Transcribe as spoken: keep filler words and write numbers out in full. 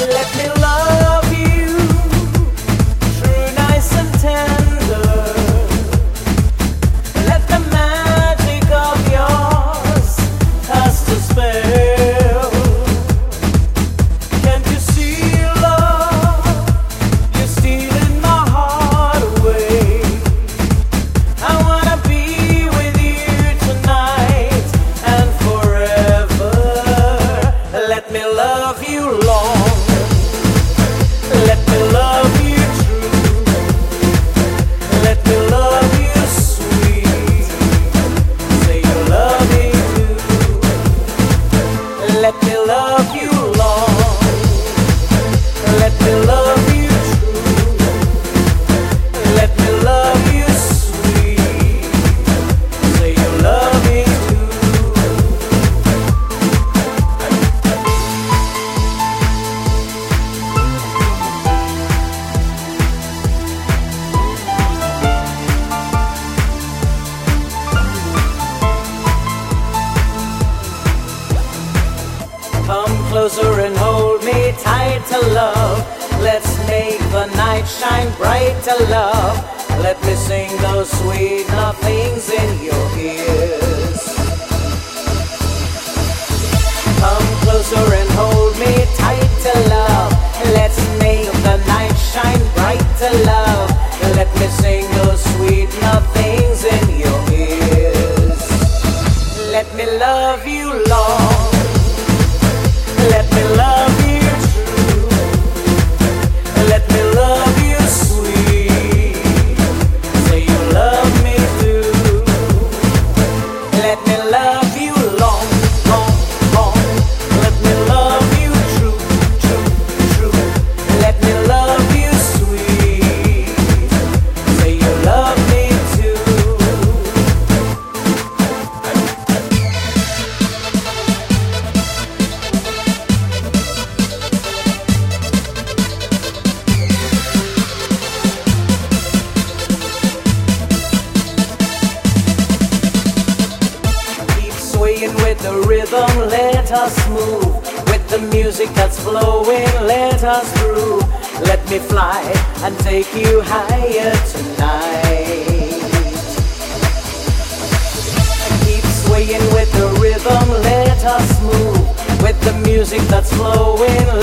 Let me love you, true, nice and tender. Let the magic of yours cast a spell. Can't you see, love, you're stealing my heart away. I wanna be with you tonight and forever. Let me love you long. Let me love you true. Let me love you sweet. Say you love me too. Let me love you long. Let me love you true. Let me love you sweet. Say you love me too. Come closer and hold me tight to love. Let's make the night shine bright to love. Let me sing those sweet nothings in your ears. Come closer and hold me tight to love. Let's make the night shine bright to love. Let me sing those sweet nothings in your ears. Let me love you long. Let me love you true. Let me love you sweet. Say you love me too. Let me love you long, long, long. Let me love you true, true, true. Let me love you sweet. Say you love me too. Keep swaying with the rhythm, let us move. With the music that's flowing, let us groove. Let me fly and take you higher tonight. Keep swaying with the rhythm, let us move. With the music that's flowing,